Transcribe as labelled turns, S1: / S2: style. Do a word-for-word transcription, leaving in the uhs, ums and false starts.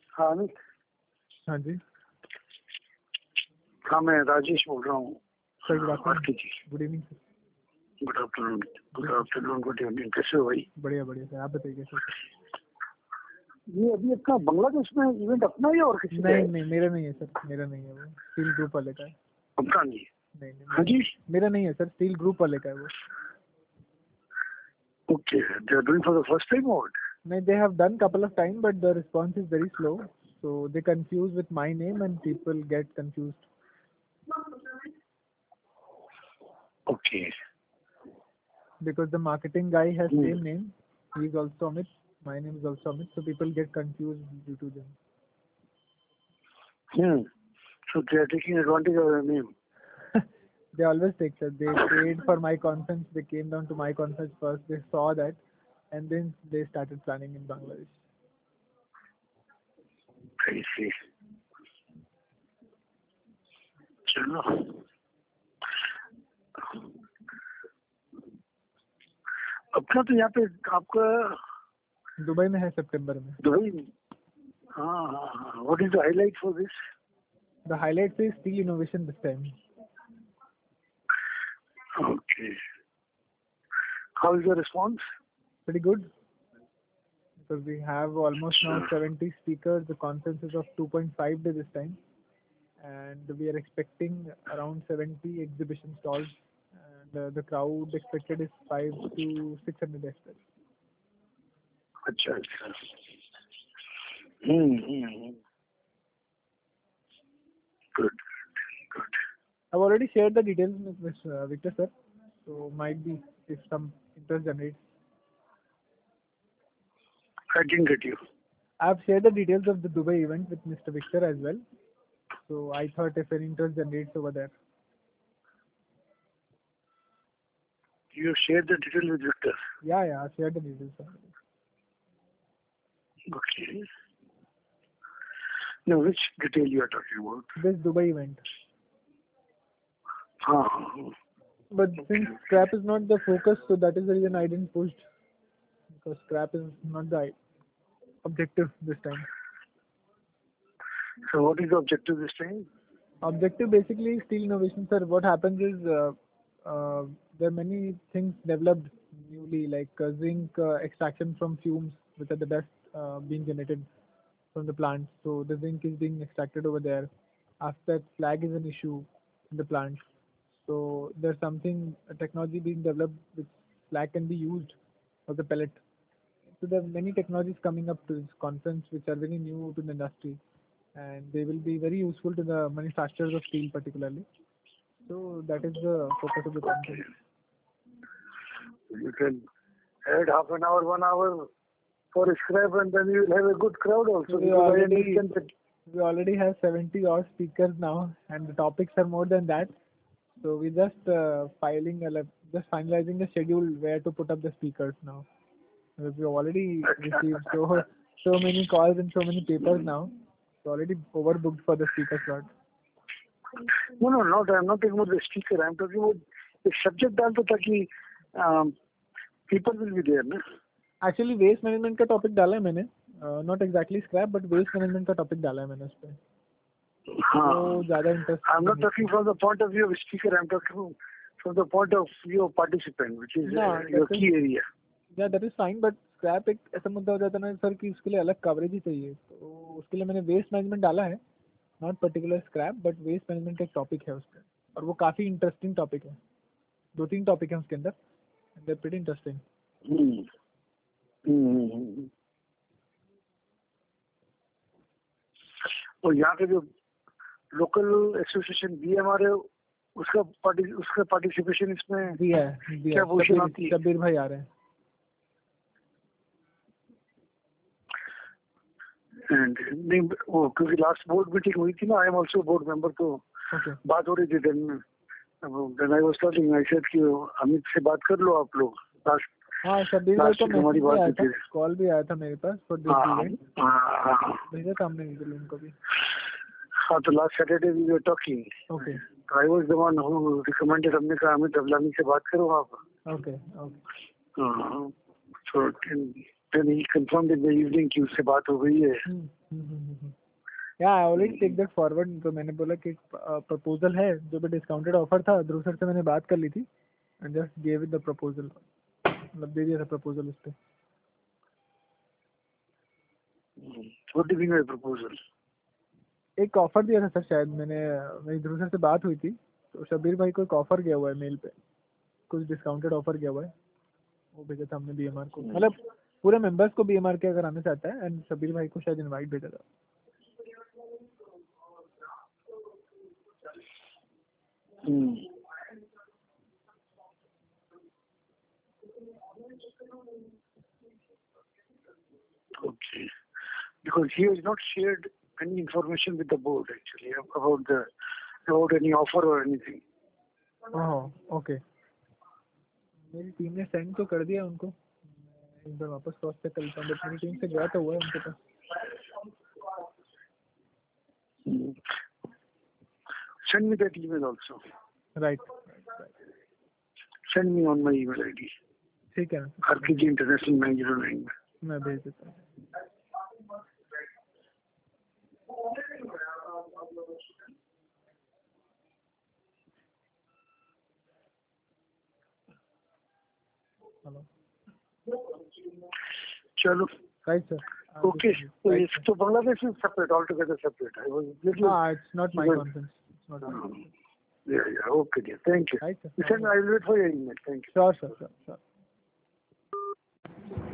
S1: हाँ अमित।
S2: हाँ जी
S1: हाँ मैं राजेश बोल रहा हूँ।
S2: Sir good afternoon.
S1: RK ji
S2: good evening sir.
S1: Good afternoon. Good afternoon good evening. कैसे हो भाई?
S2: बढ़िया बढ़िया सर, आप बताइए सर।
S1: ये अभी अपना बांग्लादेश में इवेंट अपना ही और किसी का
S2: नहीं
S1: है?
S2: नहीं मेरा नहीं है सर, मेरा नहीं है, वो स्टील ग्रुप वाले का है।
S1: अपना नहीं है?
S2: नहीं नहीं
S1: हाँ
S2: मेरा,
S1: जी
S2: मेरा नहीं है सर, स्टील ग्रुप वाले का है वो।
S1: Okay they are doing for the first time और
S2: नहीं, they have done couple of time but the response is very slow, so they confuse with my name and people get confused
S1: okay
S2: because the marketing guy has
S1: Hmm.
S2: same name. He is also Amit. My name is also Amit, so people get confused due to them.
S1: Hmm. So they are taking advantage of your name.
S2: They always take that. They paid for my conference. They came down to my conference first. They saw that, and then they started planning in Bangladesh.
S1: I see. चलो अपना तो यहाँ पे आपका
S2: Dubai में है सितंबर में।
S1: Dubai में। हाँ हाँ हाँ what is the highlight for this?
S2: The highlight is steel innovation this time.
S1: Okay. How is the response?
S2: Pretty good. Because we have almost now seventy speakers. The conference is of two point five day this time, and we are expecting around seventy exhibition stalls, and uh, the crowd expected is five to six hundred experts.
S1: अच्छा अच्छा hmm hmm good good
S2: I've already shared the details with Mister Uh, Victor sir, so might be if some interest generates.
S1: I didn't get you.
S2: I've shared the details of the Dubai event with Mister Victor as well, so I thought if any interest generates over there.
S1: You shared the detail with Victor.
S2: Yeah, yeah, I've shared the details. Sir.
S1: Okay. Now, which detail you are talking about?
S2: This Dubai event.
S1: हाँ
S2: But since scrap is not the focus, so that is the reason I didn't push, because scrap is not the objective this time.
S1: So, what is the objective this time?
S2: Objective basically is steel innovation, sir. What happens is uh, uh, there are many things developed newly, like uh, zinc uh, extraction from fumes, which are the best uh, being generated from the plant. So the zinc is being extracted over there. After that, slag is an issue in the plant. So there's something, a technology being developed which slag can be used for the pellet. So there are many technologies coming up to this conference which are very new to the industry, and they will be very useful to the manufacturers of steel particularly. So that is the focus of the conference.
S1: You can add half an hour, one hour for scrap, and then you will have a good crowd also.
S2: We
S1: because I
S2: already,
S1: understand that
S2: we already have seventy odd speakers now, and the topics are more than that. So we just uh, filing, a, like, just finalizing the schedule where to put up the speakers now. Because we already received so so many calls and so many papers now. It's already overbooked for the speaker slot.
S1: No, no, not. I'm not talking about the speaker. I'm talking about the subject डाल दो ताकि um, people will be there, ना?
S2: Actually waste management का topic डाला है मैंने. Uh, not exactly scrap, but waste management का topic डाला है मैंने उस पे.
S1: हाँ.
S2: तो ज़्यादा interest.
S1: I'm not talking from the point of view of speaker. I'm talking from the point of view of participant, which is
S2: No,
S1: uh, your
S2: that
S1: key
S2: is-
S1: area.
S2: Yeah, that is fine, but scrap एक ऐसा मुद्दा हो जाता है ना sir कि उसके लिए अलग कवरेज ही चाहिए. तो उसके लिए मैंने वेस्ट मैनेजमेंट डाला है. Not particular scrap, but waste management का एक टॉपिक है उसका, और वो काफ़ी इंटरेस्टिंग टॉपिक है. दो तीन टॉपिक हैं उसके अंदर, दे प्रीटी इंटरेस्टिंग.
S1: हम्म हम्म और यहाँ पे जो लोकल एसोसिएशन बी हमारे उसका पार्टी उसका पार्टिसिपेशन इसमें
S2: भी है, भी
S1: क्या
S2: है.
S1: पोजीशन आती
S2: शबीर
S1: है?
S2: शबीर भाई आ रहे हैं.
S1: एंड नहीं वो क्योंकि लास्ट बोर्ड मीटिंग हुई थी ना, I am also board member, तो
S2: ओके.
S1: बात हो रही थी. Then then I was talking, I said कि अमित से बात कर लो आप लोग. लास्ट
S2: हाँ, शबीर भाई
S1: लास्ट
S2: का
S1: वीक हमारी
S2: मैसेज भी
S1: बात
S2: आया
S1: हुई
S2: था,
S1: थी.
S2: कॉल भी आया था मेरे पास फॉर दिस
S1: हाँ
S2: इवेंट.
S1: हाँ हाँ
S2: भेजा था हमने वीडियो उनको भी.
S1: हाँ तो last Saturday we were talking.
S2: Okay
S1: I was the one who recommended. हमने कहा अमित अवलानी से बात करो आप.
S2: Okay okay.
S1: हाँ so then he confirmed in the evening कि उससे बात हो गई है.
S2: हम्म, hmm, hmm, hmm. Yeah I already take that forward. तो मैंने बोला कि प्रपोजल है जो भी डिस्काउंटेड ऑफर था, ध्रुव सर से मैंने बात कर ली थी and just gave it the proposal, मतलब दे दिया था प्रपोजल उस पे।
S1: What do you mean by proposal?
S2: एक ऑफर दिया था सर शायद, मैंने मेरी ध्रुव सर से बात हुई थी तो शब्बीर भाई को एक ऑफर गया हुआ है मेल पे, कुछ डिस्काउंटेड ऑफर गया हुआ है, वो भेजा था हमने बीएमआर को, मतलब पूरे मेंबर्स को बीएमआर के अगर आना चाहता है, एंड शब्बीर भाई को शायद इनवाइट भेजा था।
S1: Hmm. Okay. Because he has not shared any information with the board actually about the about any offer or anything.
S2: Oh okay, मेरी टीम ने सेंड तो कर दिया उनको, एक बार वापस क्रॉस चेक कर लेता हूँ, बट मेरी टीम से गया तो हुआ है उनके पास।
S1: Hmm. Send me that email also.
S2: Right,
S1: Send me on my email I D.
S2: ठीक है
S1: R K G International nine zero nine में।
S2: मैं भेज देता हूँ। हेलो,
S1: चलो।
S2: Right sir.
S1: Okay. So it's so Bangladesh is separate, altogether separate. I was little.
S2: हाँ, it's not my
S1: because-
S2: conscience. It's not my
S1: Um, yeah, yeah. Okay, dear. Thank you.
S2: Right, sir.
S1: Listen, I will wait for your email. Thank you.
S2: Sure, sure, sure, sure.